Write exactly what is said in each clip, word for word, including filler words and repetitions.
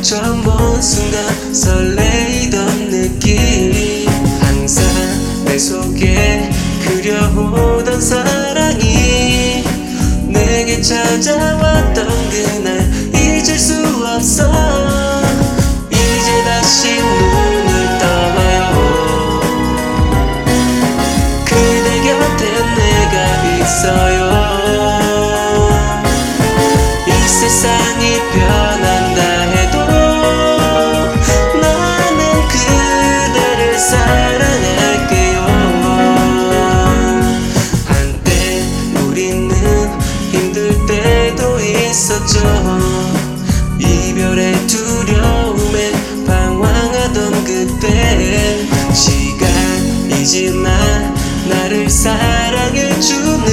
처음 본 순간 설레이던 느낌, 항상 내 속에 그려오던 사랑이 내게 찾아왔던 그날 잊을 수 없어. 이제 다시 눈을 떠봐요. 그대 곁에 내가 있어요. 이 세상이 변한다 해도 나는 그대를 사랑할게요. 한때 우리는 힘들 때도 있었죠. 이별의 두려움에 방황하던 그때, 시간이지만 나를 사랑해주는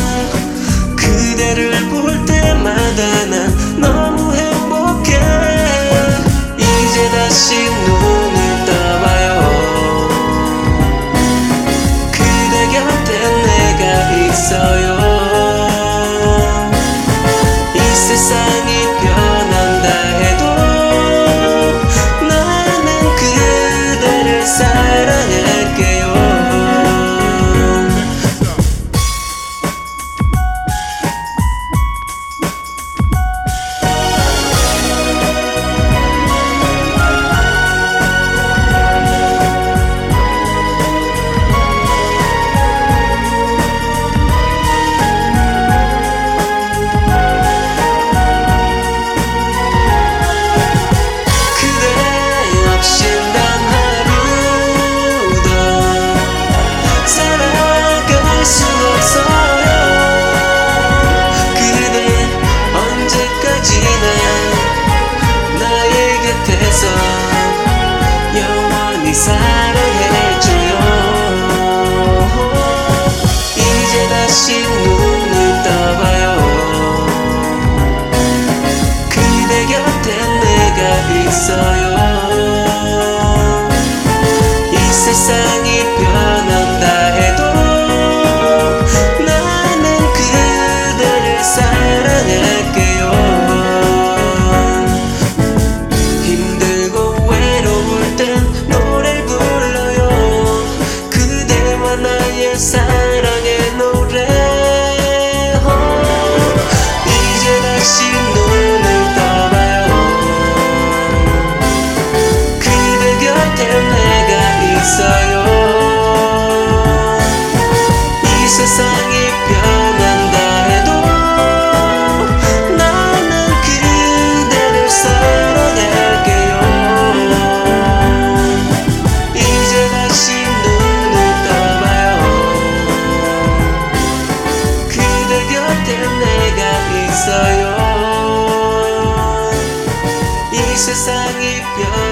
그대를 볼 때마다 난 너무 행복해. 이제 다시 눈을 떠봐요. 그대 곁에 내가 있어요. 이 세상이 변한다 해도 나는 그대를 사랑할게요. 영원히 사랑해줘요. 이제 다시 눈을 떠봐요. 그대 곁에 내가 있어요. 이 세상이 변한다 해도 나는 그대를 사랑할게요. 힘들고 외로울 땐 노래를 불러요. 그대와 나의 사랑의 노래. 이제 다시 눈을 떠봐요. 그대 곁에 내가 있어요. 이 세상이 변한다 해도 나는 그대를 사랑할게요. 이제 다시 눈을 떠봐요. 그대 곁에 내가 있어요. 이 세상이 변